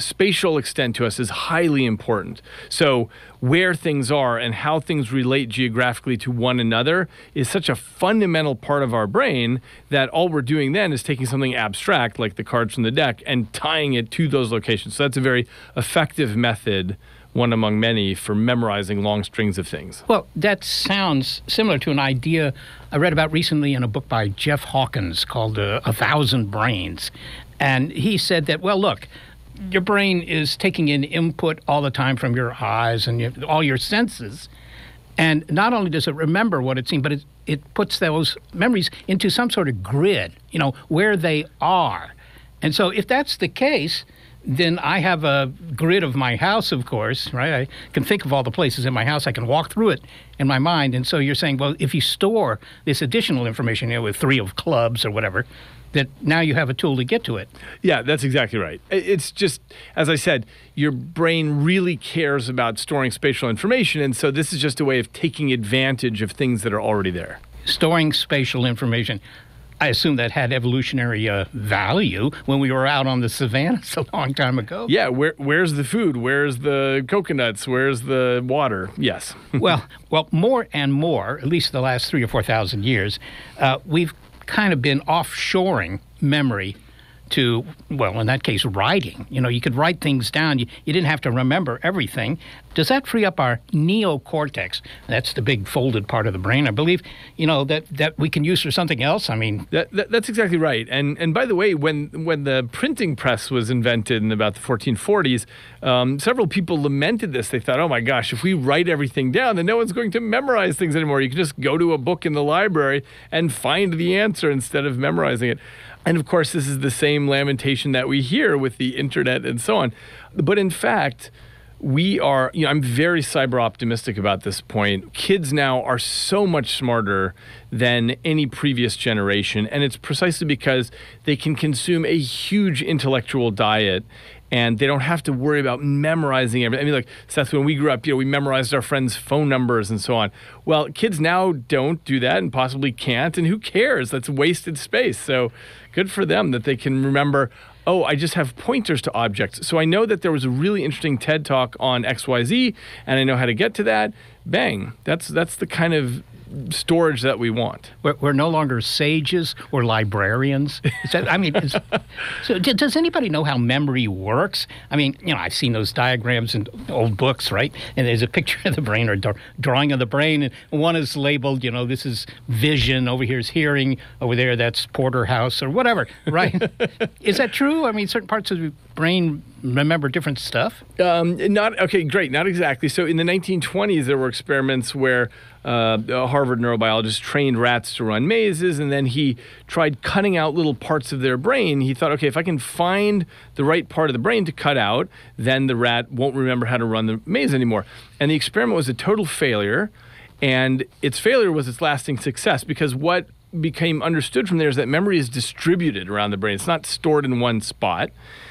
spatial extent to us is highly important. So where things are and how things relate geographically to one another is such a fundamental part of our brain that all we're doing then is taking something abstract like the cards from the deck and tying it to those locations. So that's a very effective method, one among many, for memorizing long strings of things. Well, that sounds similar to an idea I read about recently in a book by Jeff Hawkins called uh, A Thousand Brains. And he said that, well, look, your brain is taking in input all the time from your eyes and your, all your senses. And not only does it remember what it's seen, but it, it puts those memories into some sort of grid, you know, where they are. And so if that's the case, then I have a grid of my house, of course, right? I can think of all the places in my house. I can walk through it in my mind. And so you're saying, well, if you store this additional information, you know, with three of clubs or whatever, that now you have a tool to get to it. Yeah, that's exactly right. It's just, as I said, your brain really cares about storing spatial information, and so this is just a way of taking advantage of things that are already there. Storing spatial information. I assume that had evolutionary uh, value when we were out on the savannas a long time ago. Yeah, where, where's the food? Where's the coconuts? Where's the water? Yes. well, well, more and more, at least the last three or four thousand years, uh, we've kind of been offshoring memory to, well, in that case, writing. You know, you could write things down. You, you didn't have to remember everything. Does that free up our neocortex? That's the big folded part of the brain, I believe, you know, that, that we can use for something else? I mean... That, that, that's exactly right. And and by the way, when when the printing press was invented in about the fourteen forties, um, several people lamented this. They thought, oh my gosh, if we write everything down, then no one's going to memorize things anymore. You can just go to a book in the library and find the answer instead of memorizing it. And of course, this is the same lamentation that we hear with the internet and so on. But in fact, we are, you know, I'm very cyber optimistic about this point. Kids now are so much smarter than any previous generation. And it's precisely because they can consume a huge intellectual diet and they don't have to worry about memorizing everything. I mean, like, Seth, when we grew up, you know, we memorized our friends' phone numbers and so on. Well, kids now don't do that and possibly can't, and who cares? That's wasted space. So good for them that they can remember, oh, I just have pointers to objects. So I know that there was a really interesting TED Talk on X Y Z, and I know how to get to that. Bang. That's that's the kind of storage that we want. We're, we're no longer sages or librarians. Is that, I mean, is, so d- does anybody know how memory works? I mean, you know, I've seen those diagrams in old books, right? And there's a picture of the brain or d- drawing of the brain, and one is labeled, you know, this is vision, over here is hearing, over there that's porterhouse or whatever, right? Is that true? I mean, certain parts of the brain remember different stuff? Um, not okay, great. Not exactly. So in the nineteen twenties, there were experiments where uh, a Harvard neurobiologist trained rats to run mazes, and then he tried cutting out little parts of their brain. He thought, okay, if I can find the right part of the brain to cut out, then the rat won't remember how to run the maze anymore. And the experiment was a total failure, and its failure was its lasting success, because what became understood from there is that memory is distributed around the brain. It's not stored in one spot.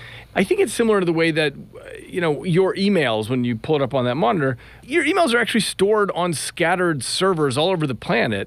I think it's similar to the way that, you know, your emails, when you pull it up on that monitor, your emails are actually stored on scattered servers all over the planet.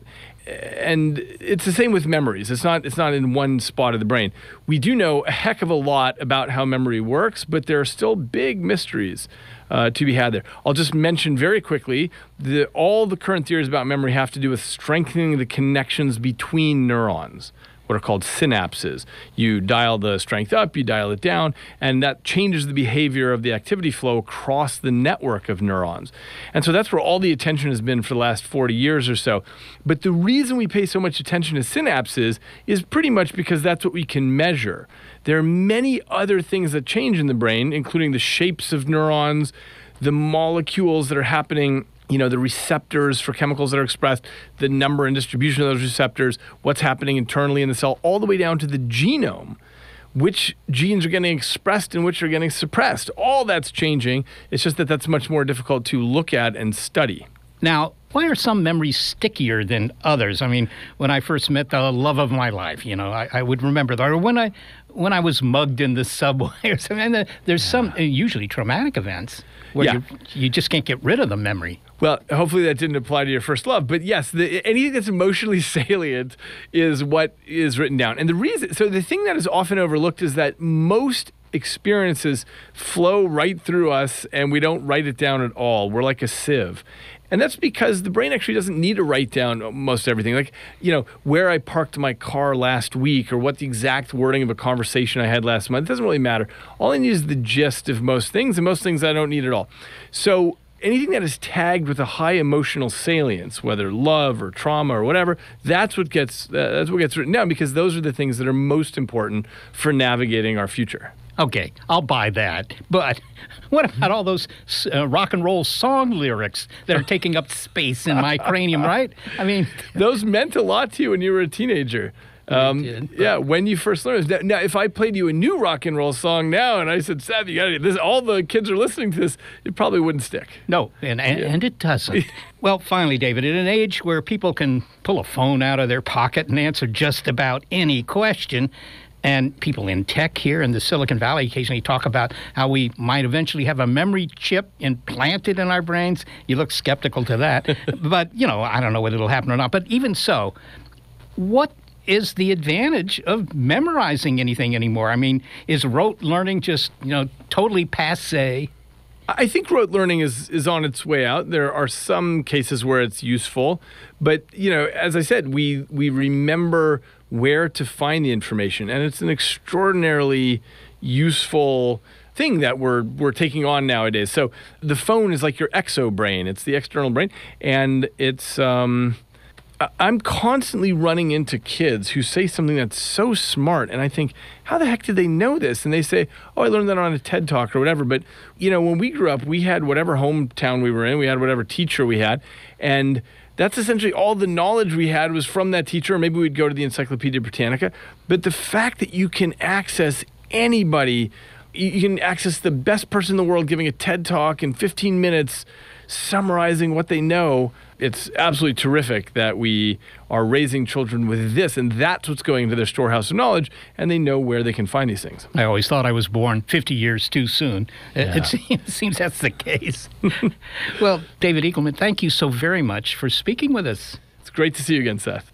And it's the same with memories. It's not it's not in one spot of the brain. We do know a heck of a lot about how memory works, but there are still big mysteries uh, to be had there. I'll just mention very quickly that all the current theories about memory have to do with strengthening the connections between neurons, what are called synapses. You dial the strength up, you dial it down, and that changes the behavior of the activity flow across the network of neurons. And so that's where all the attention has been for the last forty years or so. But the reason we pay so much attention to synapses is pretty much because that's what we can measure. There are many other things that change in the brain, including the shapes of neurons, the molecules that are happening, you know, the receptors for chemicals that are expressed, the number and distribution of those receptors, what's happening internally in the cell, all the way down to the genome, which genes are getting expressed and which are getting suppressed. All that's changing. It's just that that's much more difficult to look at and study. Now, why are some memories stickier than others? I mean, when I first met the love of my life, you know, I, I would remember that. Or when I when I was mugged in the subway or something. And there's some usually traumatic events where yeah. you, you just can't get rid of the memory. Well, hopefully that didn't apply to your first love. But yes, the, anything that's emotionally salient is what is written down. And the reason, so the thing that is often overlooked is that most experiences flow right through us and we don't write it down at all. We're like a sieve. And that's because the brain actually doesn't need to write down most everything. Like, you know, where I parked my car last week or what the exact wording of a conversation I had last month, it doesn't really matter. All I need is the gist of most things, and most things I don't need at all. So anything that is tagged with a high emotional salience, whether love or trauma or whatever, that's what gets uh, that's what gets written down, because those are the things that are most important for navigating our future. Okay, I'll buy that. But what about all those uh, rock and roll song lyrics that are taking up space in my cranium, right? I mean, those meant a lot to you when you were a teenager. Um, did, yeah, when you first learned it. Now, if I played you a new rock and roll song now and I said, Seth, you gotta, this, all the kids are listening to this, it probably wouldn't stick. No, and, and, yeah. and it doesn't. Well, finally, David, in an age where people can pull a phone out of their pocket and answer just about any question, and people in tech here in the Silicon Valley occasionally talk about how we might eventually have a memory chip implanted in our brains. You look skeptical to that. But, you know, I don't know whether it'll happen or not. But even so, what is the advantage of memorizing anything anymore? I mean, is rote learning just, you know, totally passé? I think rote learning is, is on its way out. There are some cases where it's useful. But, you know, as I said, we we remember where to find the information. And it's an extraordinarily useful thing that we're we're taking on nowadays. So the phone is like your exobrain. It's the external brain. And it's... Um, I'm constantly running into kids who say something that's so smart, and I think, how the heck did they know this? And they say, oh, I learned that on a TED Talk or whatever. But, you know, when we grew up, we had whatever hometown we were in, we had whatever teacher we had, and that's essentially all the knowledge we had was from that teacher, or maybe we'd go to the Encyclopedia Britannica. But the fact that you can access anybody, you can access the best person in the world giving a TED Talk in fifteen minutes, summarizing what they know, it's absolutely terrific that we are raising children with this, and that's what's going into their storehouse of knowledge, and they know where they can find these things. I always thought I was born fifty years too soon. Yeah. It, it seems that's the case. Well, David Eagleman, thank you so very much for speaking with us. It's great to see you again, Seth.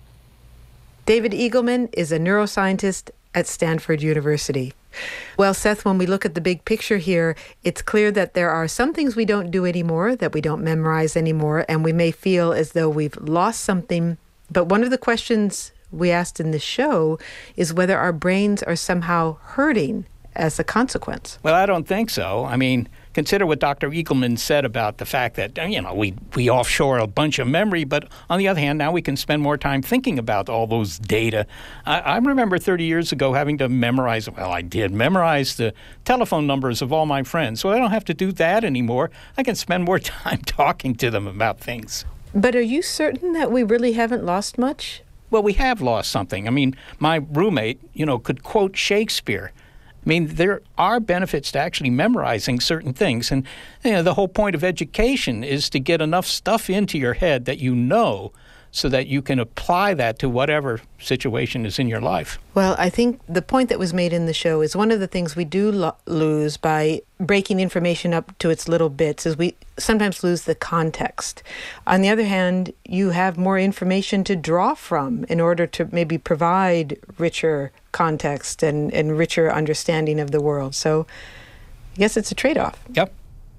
David Eagleman is a neuroscientist at Stanford University. Well, Seth, when we look at the big picture here, it's clear that there are some things we don't do anymore, that we don't memorize anymore, and we may feel as though we've lost something. But one of the questions we asked in this show is whether our brains are somehow hurting as a consequence. Well, I don't think so. I mean, consider what Doctor Eagleman said about the fact that, you know, we, we offshore a bunch of memory, but on the other hand, now we can spend more time thinking about all those data. I, I remember thirty years ago having to memorize, well, I did memorize the telephone numbers of all my friends, so I don't have to do that anymore. I can spend more time talking to them about things. But are you certain that we really haven't lost much? Well, we have lost something. I mean, my roommate, you know, could quote Shakespeare. I mean, there are benefits to actually memorizing certain things. And you know, the whole point of education is to get enough stuff into your head that you know so that you can apply that to whatever situation is in your life. Well, I think the point that was made in the show is one of the things we do lo- lose by breaking information up to its little bits is we sometimes lose the context. On the other hand, you have more information to draw from in order to maybe provide richer context and, and richer understanding of the world. So I guess it's a trade-off. Yep.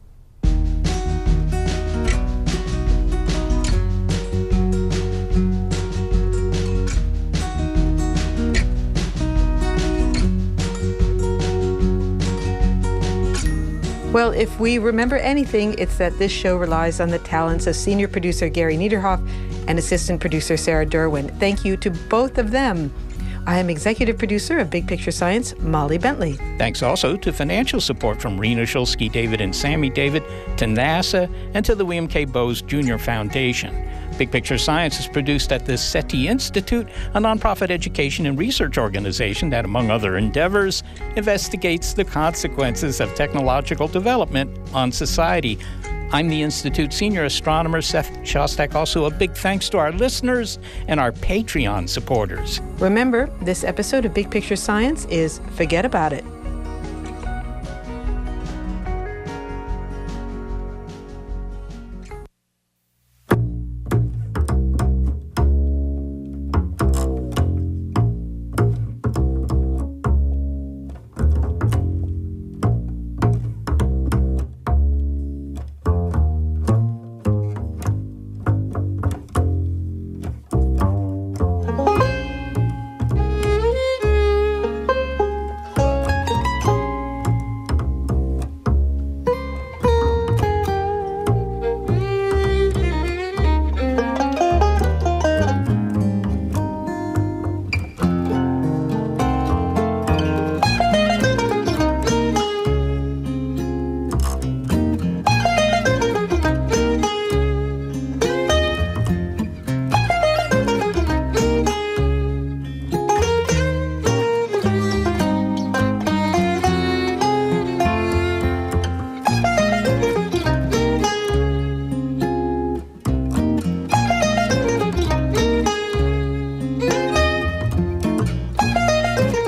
Well, if we remember anything, it's that this show relies on the talents of senior producer Gary Niederhoff and assistant producer Sarah Derwin. Thank you to both of them. I am executive producer of Big Picture Science, Molly Bentley. Thanks also to financial support from Rena Shulsky David and Sammy David, to NASA, and to the William K. Bowes Junior Foundation. Big Picture Science is produced at the SETI Institute, a nonprofit education and research organization that, among other endeavors, investigates the consequences of technological development on society. I'm the Institute Senior Astronomer Seth Shostak. Also, a big thanks to our listeners and our Patreon supporters. Remember, this episode of Big Picture Science is Forget About It.